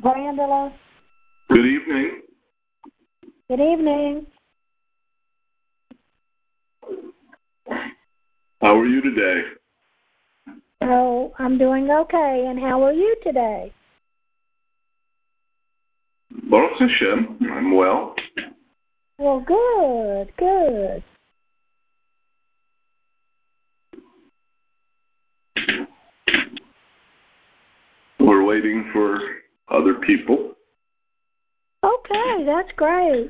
Angela. Good evening. Good evening. How are you today? Oh, I'm doing okay. And how are you today? Baruch Hashem, I'm well. Well, good, good. We're waiting for other people. Okay, that's great.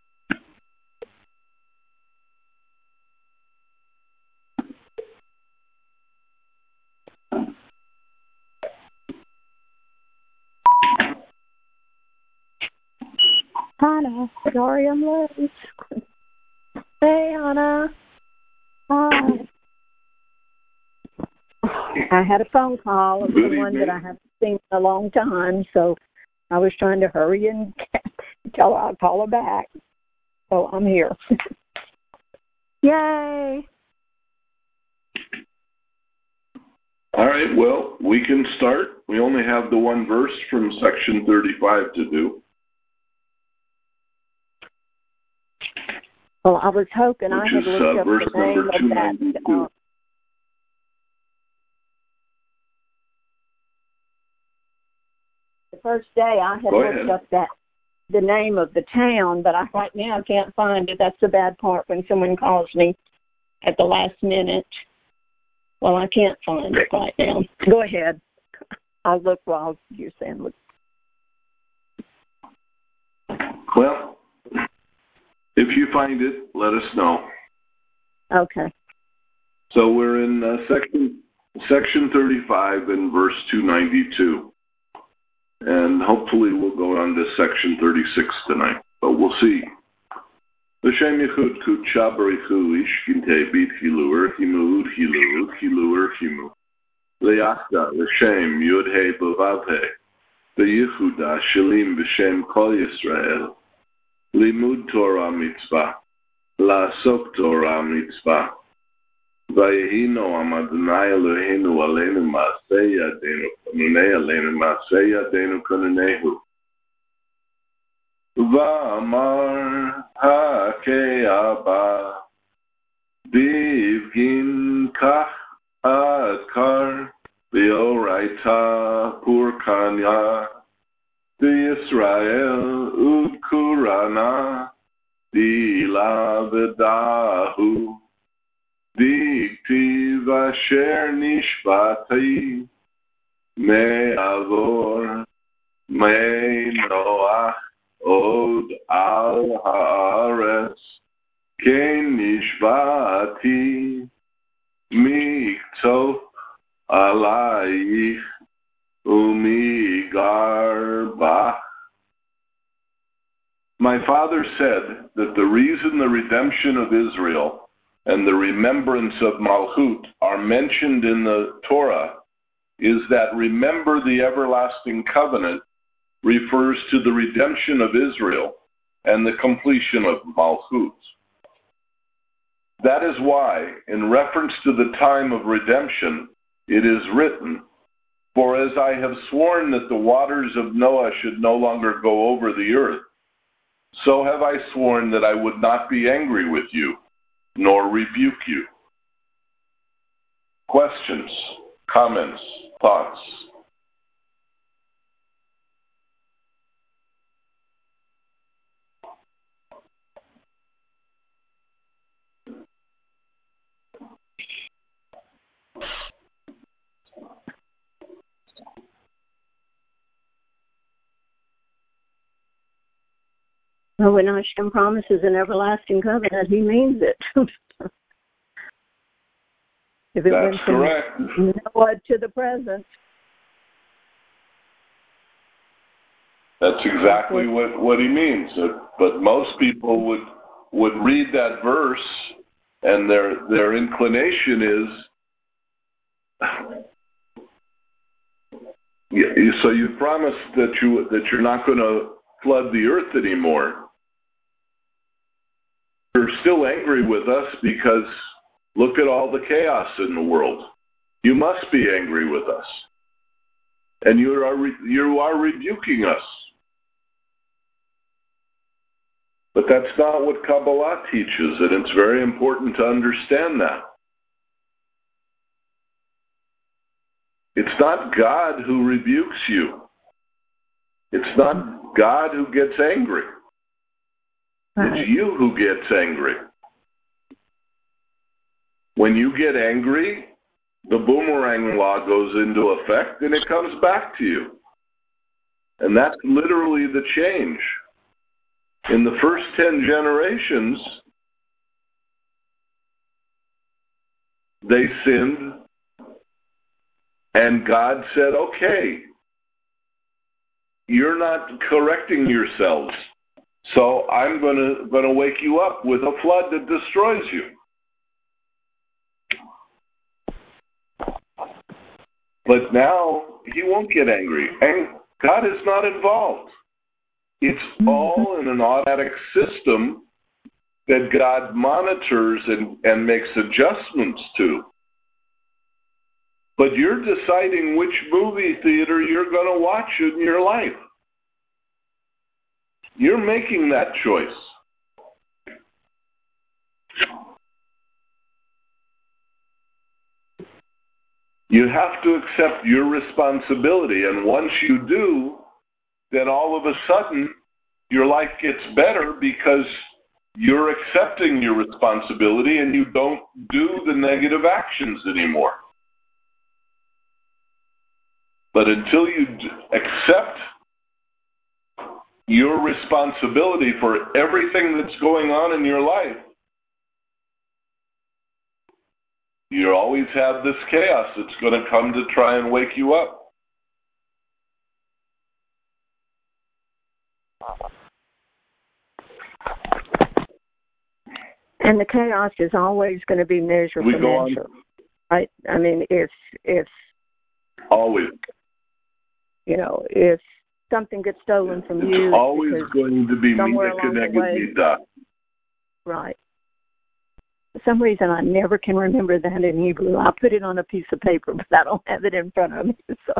Hannah, sorry I'm late. Hey, Hannah. Hi. I had a phone call of someone that I haven't seen in a long time, so I was trying to hurry and tell her I'd call her back. So I'm here. Yay! All right, well, we can start. We only have the one verse from section 35 to do. Well, I was hoping I had looked up verse the name number of that. 292. The first day I had looked up the name of the town, but right now I can't find it. That's the bad part when someone calls me at the last minute. Well, I can't find it right now. Go ahead. I'll look while you're saying look. Well, if you find it, let us know. Okay. So we're in section 35 and verse 292. And hopefully we'll go on to section 36 tonight. But we'll see. L'shem yichud kutsha barichu ishkinte bit hilu erchimu udhilu udhilu erchimu leyachda l'shem yud-he b'vav-he b'yichuda shalim b'shem kol Yisrael limud Torah mitzvah la'asok Torah mitzvah vayehino Adonai Eloheinu aleinu ma'aseh yadeinu kanunei aleinu ma'aseh yadeinu kanunehu V'amar ha'ke'aba bivgin kach adkar v'oraita purkanya v'Yisrael udkurana dila v'dahu diktiv asher nishbati me'avor me'noach Od al haaretz ken nishbati miktof alayich umigar bach. My father said that the reason the redemption of Israel and the remembrance of Malchut are mentioned in the Torah is that remember the everlasting covenant refers to the redemption of Israel and the completion of Malchut. That is why, in reference to the time of redemption, it is written, "For as I have sworn that the waters of Noah should no longer go over the earth, so have I sworn that I would not be angry with you, nor rebuke you." Questions, comments, thoughts? Well, when Hashem promises an everlasting covenant, He means it. If it That's went from correct. Noah to the present. That's exactly what he means. But most people would read that verse, and their inclination is, so you promised that you're not going to flood the earth anymore. You're still angry with us because look at all the chaos in the world. You must be angry with us. And you are rebuking us. But that's not what Kabbalah teaches, and it's very important to understand that. It's not God who rebukes you. It's not God who gets angry. Right. It's you who gets angry. When you get angry, the boomerang law goes into effect and it comes back to you. And that's literally the change. In the first 10 generations, they sinned, and God said, okay, you're not correcting yourselves, so I'm going to wake you up with a flood that destroys you. But now he won't get angry, and God is not involved. It's all in an automatic system that God monitors and makes adjustments to. But you're deciding which movie theater you're going to watch in your life. You're making that choice. You have to accept your responsibility, and once you do, then all of a sudden your life gets better because you're accepting your responsibility and you don't do the negative actions anymore. But until you accept your responsibility for everything that's going on in your life, you always have this chaos that's going to come to try and wake you up. And the chaos is always going to be measure for measure. Right? I mean, if always, if something gets stolen from you, it's always going to be somewhere along the way. Right. For some reason, I never can remember that in Hebrew. I put it on a piece of paper, but I don't have it in front of me.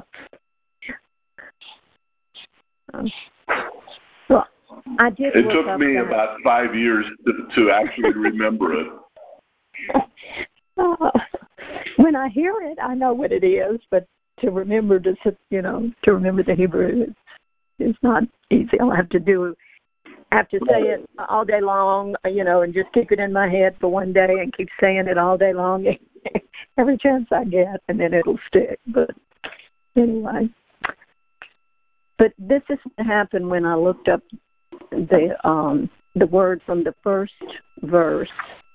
So I did. It took me about 5 years to actually remember it. When I hear it, I know what it is, but to remember to remember the Hebrew is not easy. I'll have to say it all day long, and just keep it in my head for one day and keep saying it all day long every chance I get, and then it'll stick. But anyway, but this is what happened when I looked up the word from the first verse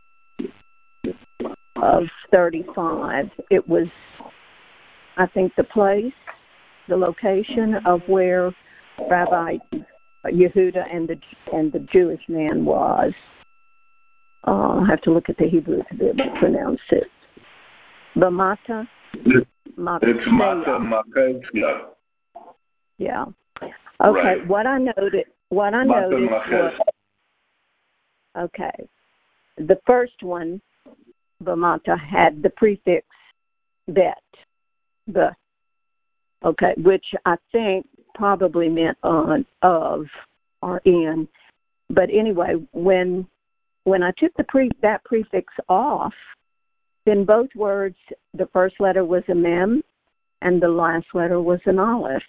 of 35. It was, I think, the place, the location of where Rabbi Yehuda and the Jewish man was. I'll have to look at the Hebrew to be able to pronounce it. Bamata. It's Mata Machezia. Yeah. Okay. Right. What I noticed was, okay, the first one, Bamata, had the prefix bet, which I think probably meant on, of, or in. But anyway, when I took that prefix off, then both words, the first letter was a mem, and the last letter was an aleph.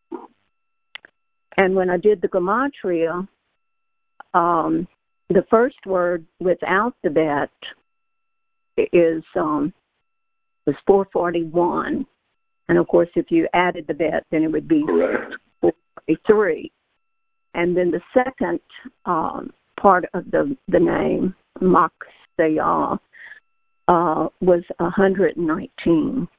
And when I did the gematria, the first word without the bet was 441. And, of course, if you added the bet, then it would be correct. 443. And then the second part of the name, Machzeyah, was 119.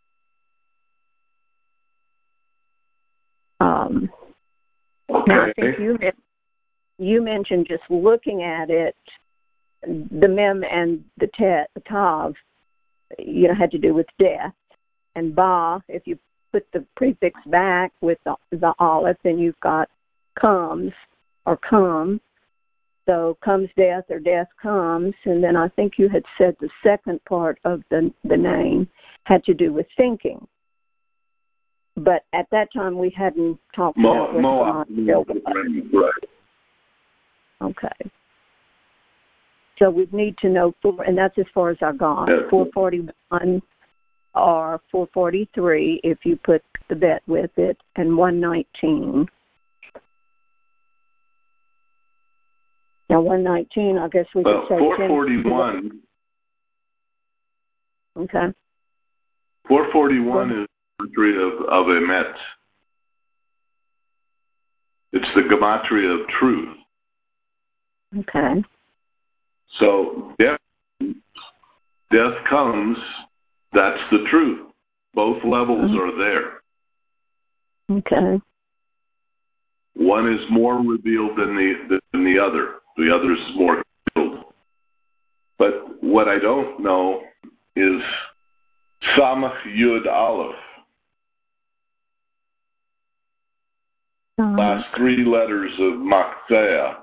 Okay. Now, I think you mentioned just looking at it, the mem and the tav, had to do with death. And ba, if you put the prefix back with the aleph, then you've got comes or come. So comes death or death comes. And then I think you had said the second part of the name had to do with thinking. but at that time we hadn't talked about what Moab. Right. Okay. So we need to know and that's as far as I got. Yeah. 441 or 443 if you put the bet with it, and 119. Now 119, I guess we could say 441. 10. Okay. 441 is the gematria of Emet. It's the gematria of truth. Okay. So death comes. That's the truth. Both levels are there. Okay. One is more revealed than the other. The other is more revealed. But what I don't know is Samach Yud Aleph. Last three letters of Makzea.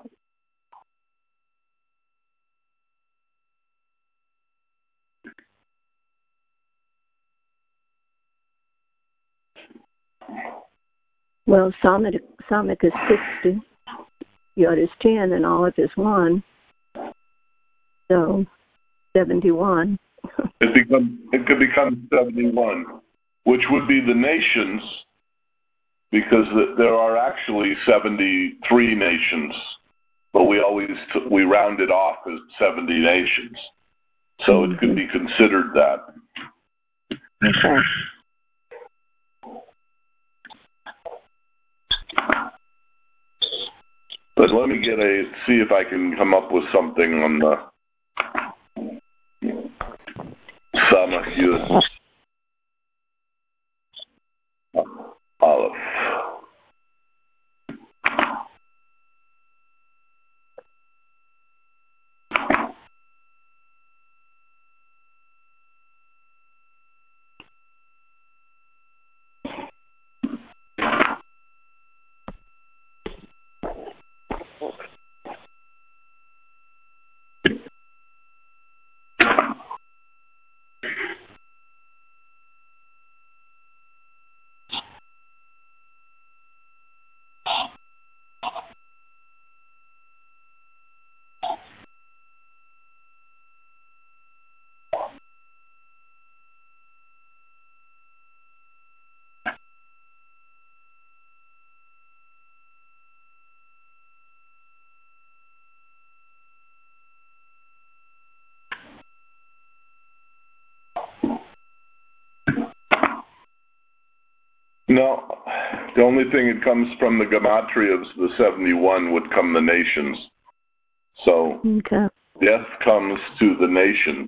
Well, Samach is 60, Yod is 10, and Aleph is 1. So 71. It could become 71, which would be the nations, because there are actually 73 nations, but we round it off as 70 nations. So it could be considered that. Okay. But let me see if I can come up with something on the Samach Yud Aleph. No, the only thing that comes from the gematria of the 71 would come the nations. So death comes to the nations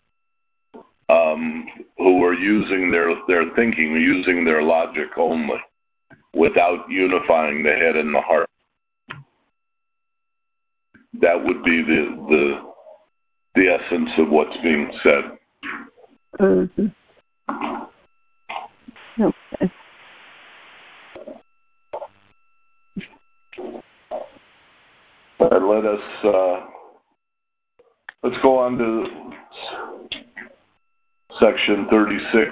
who are using their thinking, using their logic only, without unifying the head and the heart. That would be the essence of what's being said. Mm-hmm. Okay. Let's go on to section 36.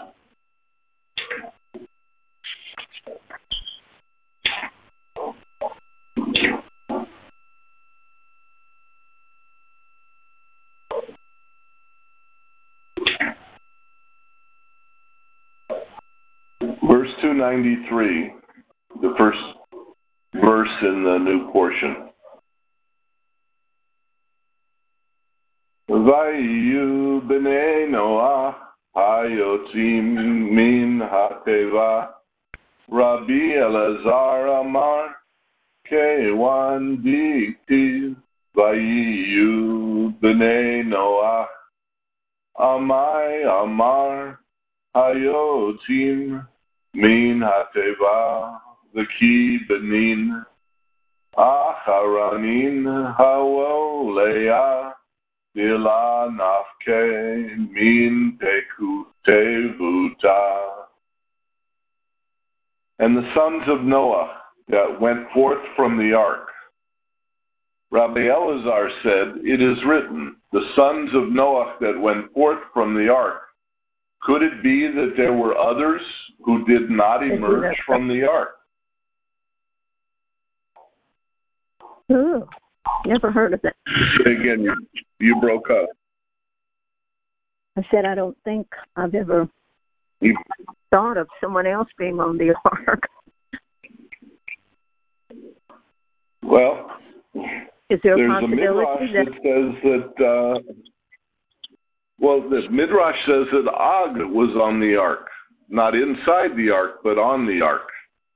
Verse 293, the first verse in the new portion. Vayu b'nei Noach hayotzim min hateva, Rabbi Elazar amar kewan diktiv, Vayu b'nei Noach amai amar hayotzim min hateva, v'ki benin acharanin hawoleya Dila nafke min tevuta. And the sons of Noah that went forth from the ark. Rabbi Elazar said, it is written, the sons of Noah that went forth from the ark. Could it be that there were others who did not emerge from the ark? Ooh, never heard of that. Again, you broke up. I said I don't think I've ever thought of someone else being on the ark. Well, is there there's a possibility that says that, the Midrash says that Og was on the ark, not inside the ark, but on the ark.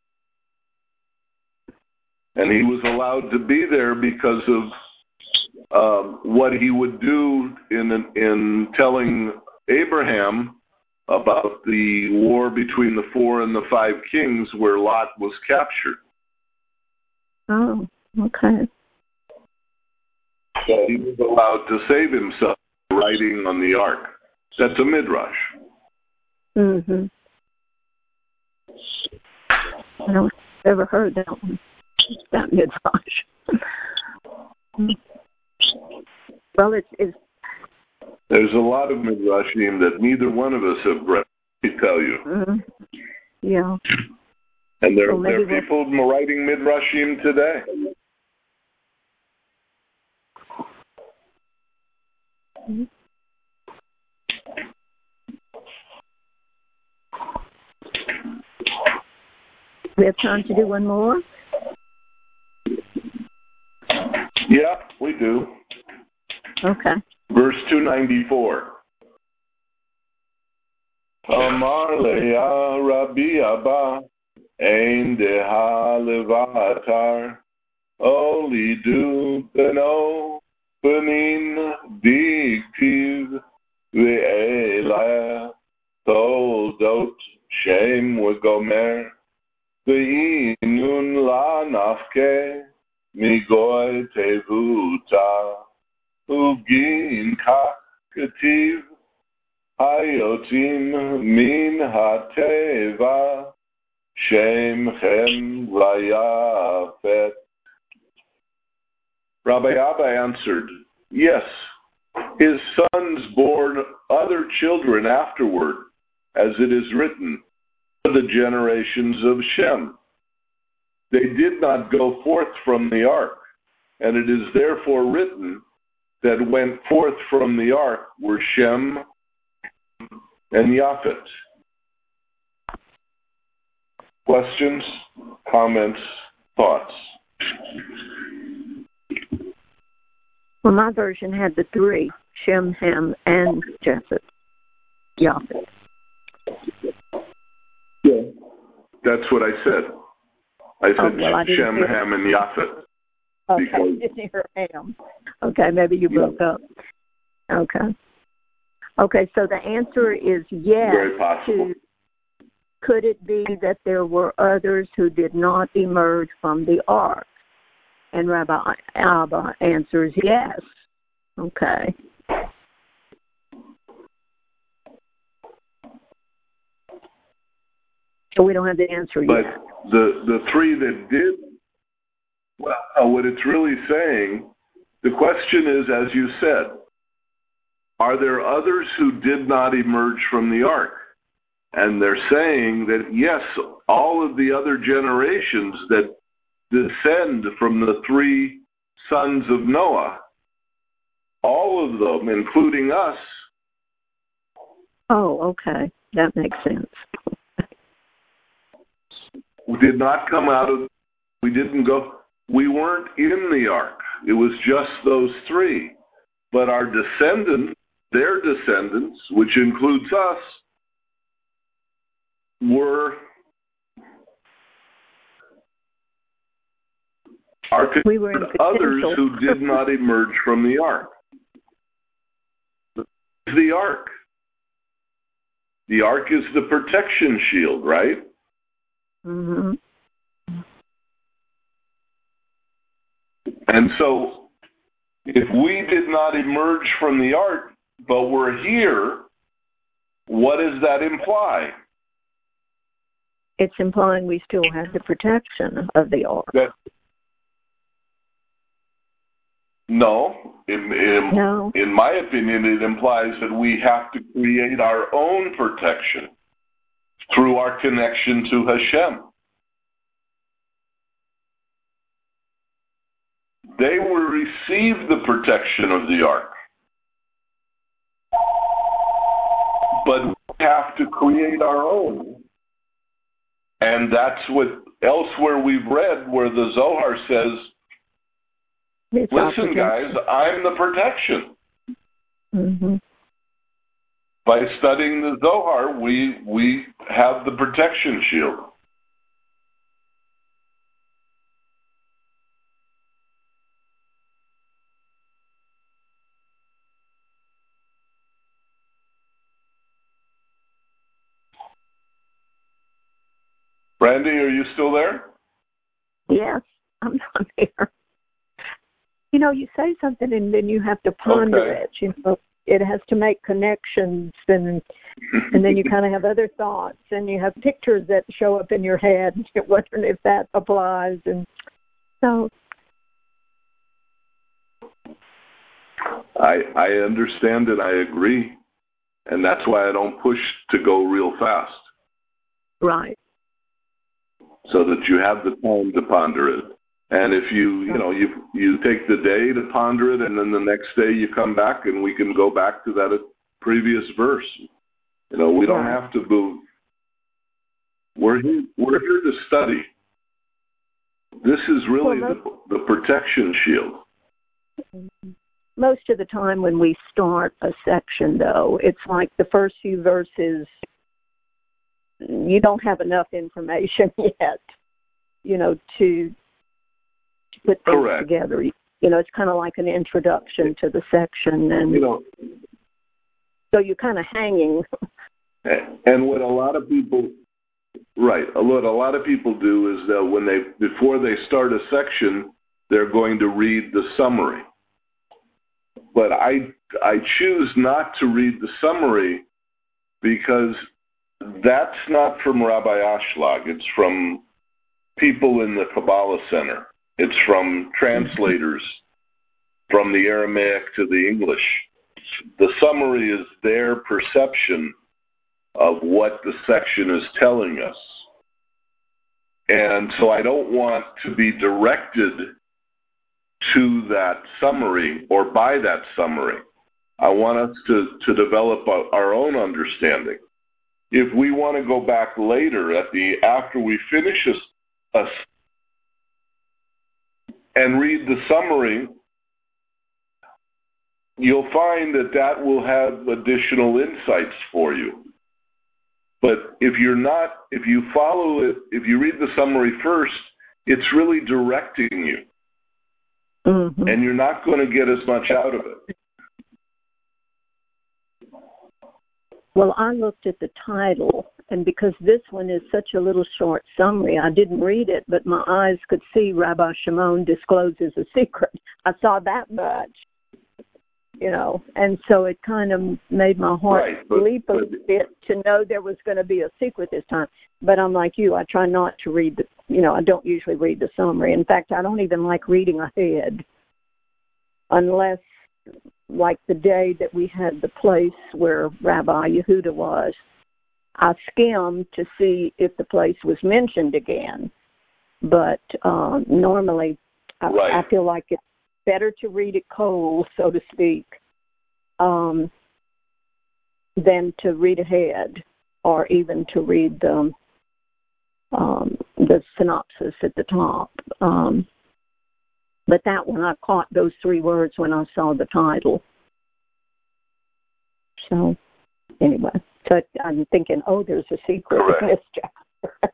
And he was allowed to be there because of what he would do in telling Abraham about the war between the 4 and the 5 kings where Lot was captured. Oh, okay. So he was allowed to save himself riding on the ark. That's a midrash. Mm-hmm. I don't ever heard that one. That midrash. Well, it's there's a lot of midrashim that neither one of us have read, I tell you. Mm-hmm. Yeah. And there are people writing midrashim today. Mm-hmm. We have time to do one more? Yeah, we do. Okay. Verse 294. Amar le'a Rabbi Abba, ein deha levatar, olidu beno benin diktiv ve'elah toldot shem v'gomer ve'inun la nafke migoy tevuta ugin kaketiv hayotim min hateva shemchem vayafet. Rabbi Abba answered, yes, his sons bore other children afterward, as it is written, the generations of Shem. They did not go forth from the ark, and it is therefore written that went forth from the ark were Shem and Yafet. Questions, comments, thoughts? Well, my version had the 3, Shem, Ham, and Japheth. Yafet. Yeah. That's what I said. I said Shem, hear Ham, and Yafet. Okay, I didn't hear Ham. Okay, maybe you broke up. Okay. Okay, so the answer is yes. Very possible. Could it be that there were others who did not emerge from the ark? And Rabbi Abba answers yes. Okay. So we don't have the answer yet. But the 3 that did, well, what it's really saying, the question is, as you said, are there others who did not emerge from the ark? And they're saying that, yes, all of the other generations that descend from the 3 sons of Noah, all of them, including us. Oh, okay. That makes sense. We did not come out of, we weren't in the ark. It was just those 3. But our descendants, their descendants, which includes us, were others who did not emerge from the ark. The ark. The ark is the protection shield, right? Mm-hmm. And so, if we did not emerge from the ark, but we're here, what does that imply? It's implying we still have the protection of the ark. No. In my opinion, it implies that we have to create our own protection. through our connection to Hashem. They will receive the protection of the ark. But we have to create our own. And that's what elsewhere we've read where the Zohar says, listen, guys, I'm the protection. Mm-hmm. By studying the Zohar, we have the protection shield. Brandy, are you still there? Yes, I'm not here. You know, you say something and then you have to ponder it. You know, it has to make connections, and then you kind of have other thoughts, and you have pictures that show up in your head, and you're wondering if that applies. And so, I understand it. I agree, and that's why I don't push to go real fast. Right. So that you have the time to ponder it. And if you take the day to ponder it, and then the next day you come back and we can go back to that previous verse. You know, we don't have to move. We're here to study. This is really the protection shield. Most of the time when we start a section, though, it's like the first few verses, you don't have enough information yet, you know, to put things together. You know, it's kind of like an introduction to the section, and so you're kind of hanging. And what a lot of people, what a lot of people do is that before they start a section, they're going to read the summary. But I choose not to read the summary because that's not from Rabbi Ashlag. It's from people in the Kabbalah Center. It's from translators from the Aramaic to the English. The summary is their perception of what the section is telling us. And so I don't want to be directed to that summary or by that summary. I want us to develop our own understanding. If we want to go back later after we finish and read the summary, you'll find that will have additional insights for you. But if you follow it, if you read the summary first, it's really directing you. Mm-hmm. And you're not going to get as much out of it. Well, I looked at the title, and because this one is such a little short summary, I didn't read it, but my eyes could see Rabbi Shimon discloses a secret. I saw that much, you know, and so it kind of made my heart leap a bit to know there was going to be a secret this time. But I'm like you, I try not to read I don't usually read the summary. In fact, I don't even like reading ahead unless, like the day that we had the place where Rabbi Yehuda was, I skimmed to see if the place was mentioned again. But normally I feel like it's better to read it cold, so to speak, than to read ahead or even to read the synopsis at the top. But that one, I caught those three words when I saw the title. So, anyway, so I'm thinking, there's a secret in this chapter.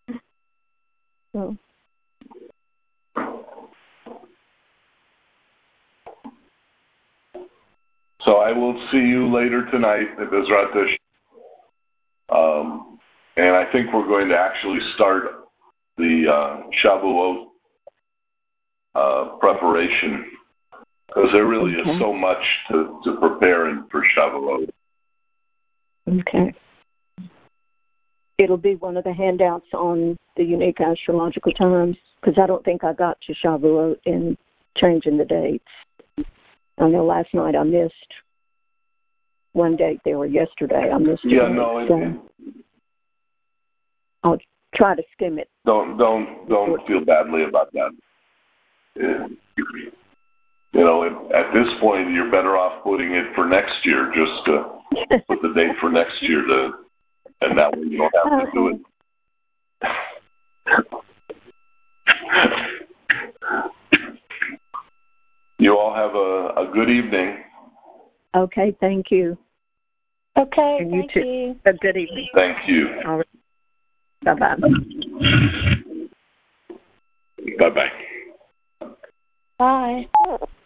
So I will see you later tonight at Bezrat Hashem. And I think we're going to actually start the Shavuot preparation, because there really is so much to prepare for Shavuot. Okay. It'll be one of the handouts on the unique astrological times, because I don't think I got to Shavuot in changing the dates. I know last night I missed one date there, or yesterday I missed it. Yeah, no, try to skim it. Don't feel badly about that. You know, at this point, you're better off putting it for next year. Just put the date for next year, and that way you don't have to do it. You all have a good evening. Okay, thank you. Okay, and you thank too. you. A good evening. Thank you. All right. Bye-bye. Bye-bye. Bye.